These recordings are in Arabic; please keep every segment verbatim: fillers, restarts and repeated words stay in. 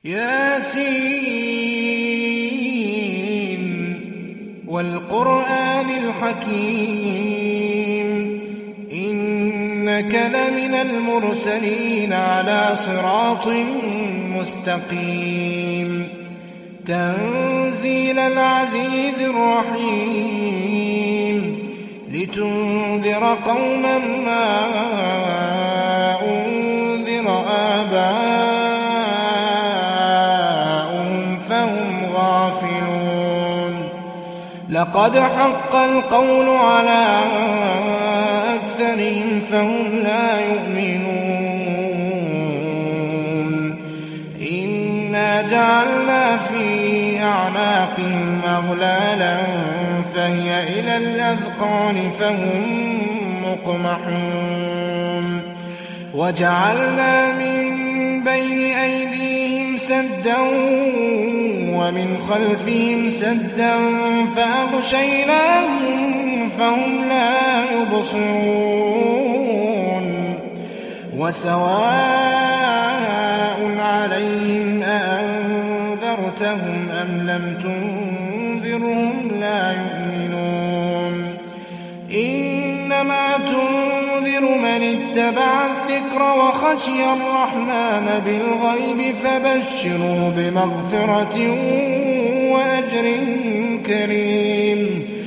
ياسين والقرآن الحكيم إنك لمن المرسلين على صراط مستقيم تنزيل العزيز الرحيم لتنذر قوما ما أنذر آباؤهم فهم غافلون لقد حق القول على أكثرهم فهم لا يؤمنون إنا جعلنا في أعناقهم أغلالا فهي إلى الأذقان فهم مقمحون وجعلنا من بين أيديهم سدا ومن خلفهم سدا فأغشيناهم فهم لا يبصرون وسواء عليهم أأنذرتهم أم لم تنذرهم لا يؤمنون إنما تنذر من اتبع الذكر وخشي الرحمن بالغيب فبشره بمغفرة وأجر كريم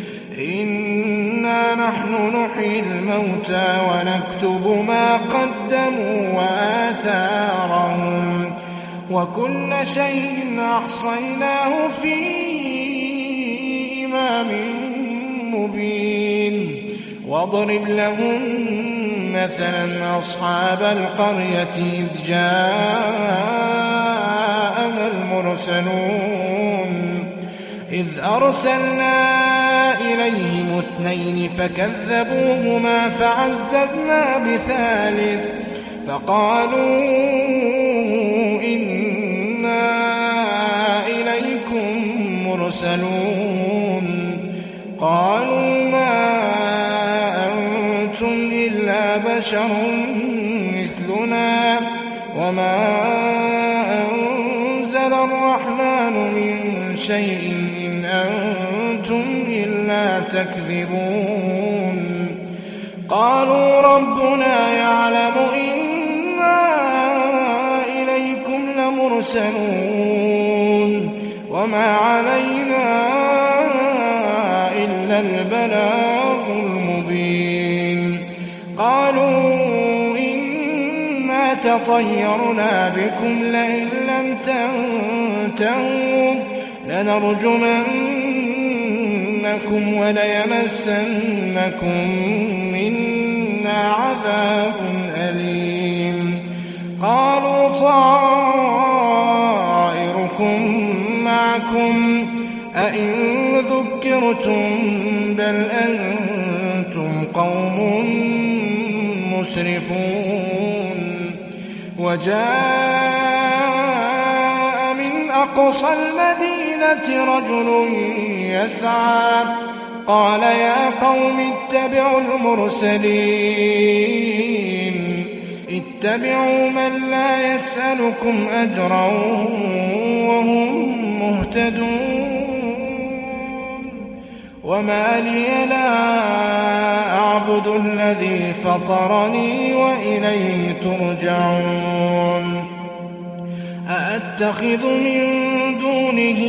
إنا نحن نحيي الموتى ونكتب ما قدموا وآثارهم وكل شيء أحصيناه في إمام مبين واضرب لهم مثلا أصحاب القرية إذ جاءها المرسلون إذ أرسلنا إليهم اثنين فكذبوهما فعززنا بثالث فقالوا إنا إليكم مرسلون قالوا ما أنتم إلا بشر مثلنا وما أنزل الرحمن من شيء إن أنتم إلا تكذبون قالوا ربنا يعلم إنا إليكم لمرسلون وما علينا إلا البلاغ المبين قالوا إنا تطيرنا بكم لئن لم تنتهوا لنرجمنكم وليمسنكم منا عذاب أليم قالوا طائركم معكم أئن ذكرتم بل أنتم قوم مسرفون وجاء من أقصى المدينة رجل يسعى قال يا قوم اتبعوا المرسلين اتبعوا من لا يسألكم أجرا وهم مهتدون وما لي لا أعبد الذي فطرني وإليه ترجعون أأتخذ من دونه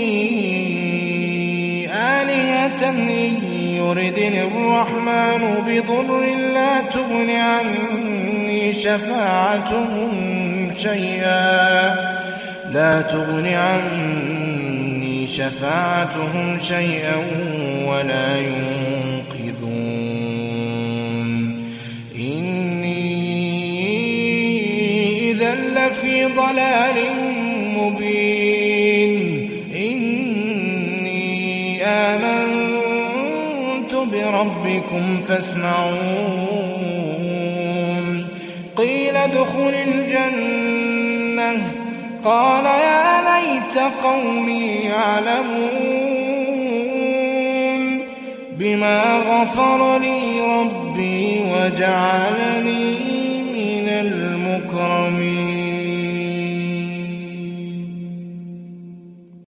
آلهة إن يردني الرحمن بضر لا تغن عني شفاعتهم شيئا لا تغن عني شفاعتهم شيئا ولا ينقذون إني إذا لفي ضلال مبين إني آمنت بربكم فاسمعون قيل ادخل الجنة قال يا ليت قومي يعلمون بما غفر لي ربي وجعلني من المكرمين.